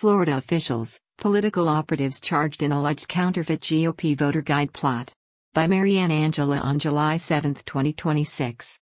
Florida officials, political operatives charged in alleged counterfeit GOP voter guide plot. By Marianne Angela on July 7, 2026.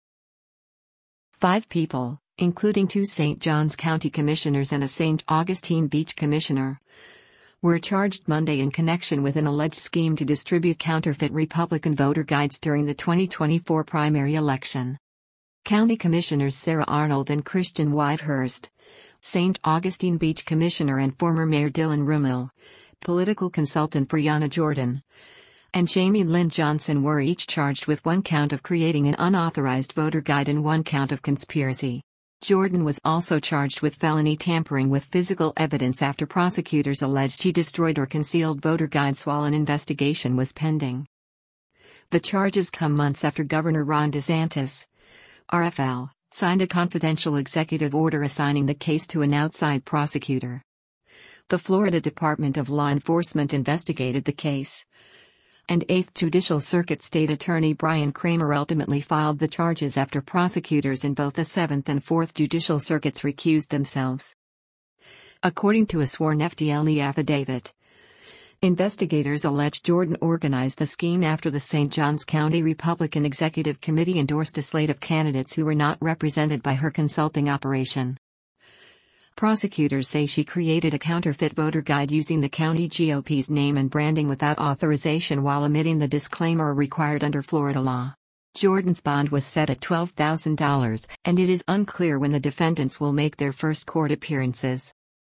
5 people, including 2 St. Johns County commissioners and a St. Augustine Beach commissioner, were charged Monday in connection with an alleged scheme to distribute counterfeit Republican voter guides during the 2024 primary election. County Commissioners Sarah Arnold and Christian Whitehurst, St. Augustine Beach Commissioner and former Mayor Dylan Rummel, political consultant Brianna Jordan, and Jamie Lynn Johnson were each charged with 1 count of creating an unauthorized voter guide and 1 count of conspiracy. Jordan was also charged with felony tampering with physical evidence after prosecutors alleged he destroyed or concealed voter guides while an investigation was pending. The charges come months after Governor Ron DeSantis, RFL, signed a confidential executive order assigning the case to an outside prosecutor. The Florida Department of Law Enforcement investigated the case, and 8th Judicial Circuit State Attorney Brian Kramer ultimately filed the charges after prosecutors in both the 7th and 4th Judicial Circuits recused themselves. According to a sworn FDLE affidavit, investigators allege Jordan organized the scheme after the St. Johns County Republican Executive Committee endorsed a slate of candidates who were not represented by her consulting operation. Prosecutors say she created a counterfeit voter guide using the county GOP's name and branding without authorization while omitting the disclaimer required under Florida law. Jordan's bond was set at $12,000, and it is unclear when the defendants will make their first court appearances.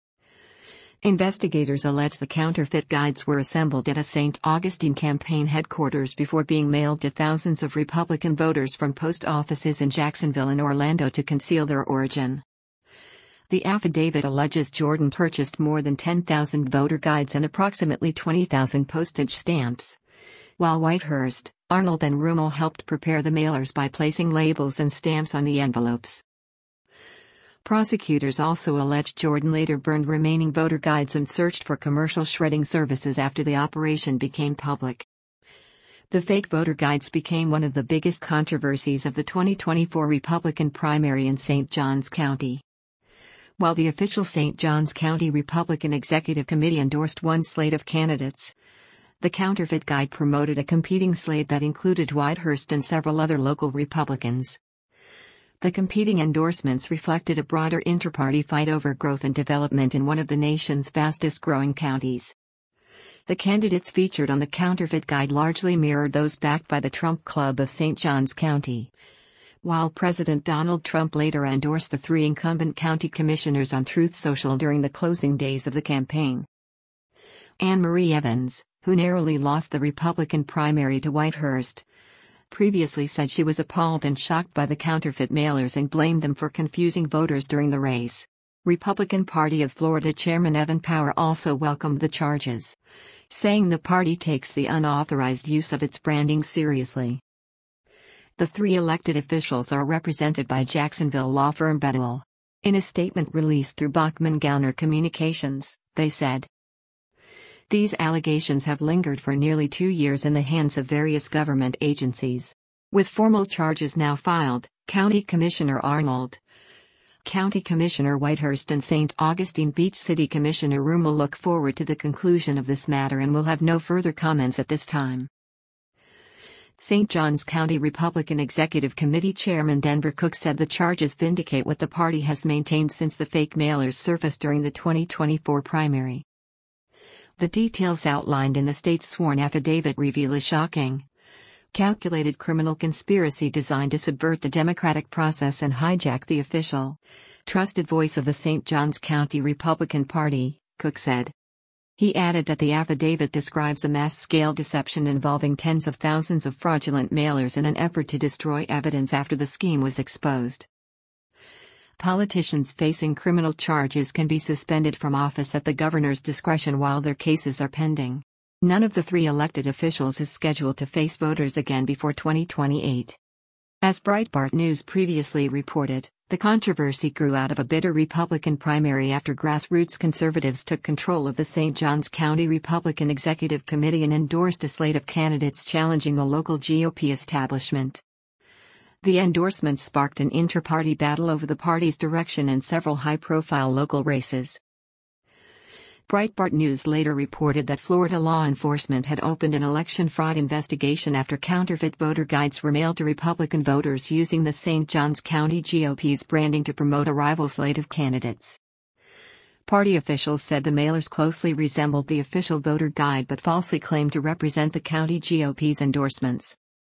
Investigators allege the counterfeit guides were assembled at a St. Augustine campaign headquarters before being mailed to thousands of Republican voters from post offices in Jacksonville and Orlando to conceal their origin. The affidavit alleges Jordan purchased more than 10,000 voter guides and approximately 20,000 postage stamps, while Whitehurst, Arnold and Rummel helped prepare the mailers by placing labels and stamps on the envelopes. Prosecutors also allege Jordan later burned remaining voter guides and searched for commercial shredding services after the operation became public. The fake voter guides became one of the biggest controversies of the 2024 Republican primary in St. Johns County. While the official St. Johns County Republican Executive Committee endorsed 1 slate of candidates, the counterfeit guide promoted a competing slate that included Whitehurst and several other local Republicans. The competing endorsements reflected a broader inter-party fight over growth and development in one of the nation's fastest-growing counties. The candidates featured on the counterfeit guide largely mirrored those backed by the Trump Club of St. Johns County, while President Donald Trump later endorsed the 3 incumbent county commissioners on Truth Social during the closing days of the campaign. Anne Marie Evans, who narrowly lost the Republican primary to Whitehurst, previously said she was appalled and shocked by the counterfeit mailers and blamed them for confusing voters during the race. Republican Party of Florida Chairman Evan Power also welcomed the charges, saying the party takes the unauthorized use of its branding seriously. The 3 elected officials are represented by Jacksonville law firm Bedell. In a statement released through Bachman Gowner Communications, they said, "These allegations have lingered for nearly 2 years in the hands of various government agencies. With formal charges now filed, County Commissioner Arnold, County Commissioner Whitehurst and St. Augustine Beach City Commissioner Rummel look forward to the conclusion of this matter and will have no further comments at this time." St. Johns County Republican Executive Committee Chairman Denver Cook said the charges vindicate what the party has maintained since the fake mailers surfaced during the 2024 primary. The details outlined in the state's sworn affidavit reveal a shocking, calculated criminal conspiracy designed to subvert the democratic process and hijack the official, trusted voice of the St. Johns County Republican Party, Cook said. He added that the affidavit describes a mass-scale deception involving tens of thousands of fraudulent mailers in an effort to destroy evidence after the scheme was exposed. Politicians facing criminal charges can be suspended from office at the governor's discretion while their cases are pending. None of the 3 elected officials is scheduled to face voters again before 2028. As Breitbart News previously reported, the controversy grew out of a bitter Republican primary after grassroots conservatives took control of the St. Johns County Republican Executive Committee and endorsed a slate of candidates challenging the local GOP establishment. The endorsement sparked an inter-party battle over the party's direction in several high-profile local races. Breitbart News later reported that Florida law enforcement had opened an election fraud investigation after counterfeit voter guides were mailed to Republican voters using the St. Johns County GOP's branding to promote a rival slate of candidates. Party officials said the mailers closely resembled the official voter guide but falsely claimed to represent the county GOP's endorsements.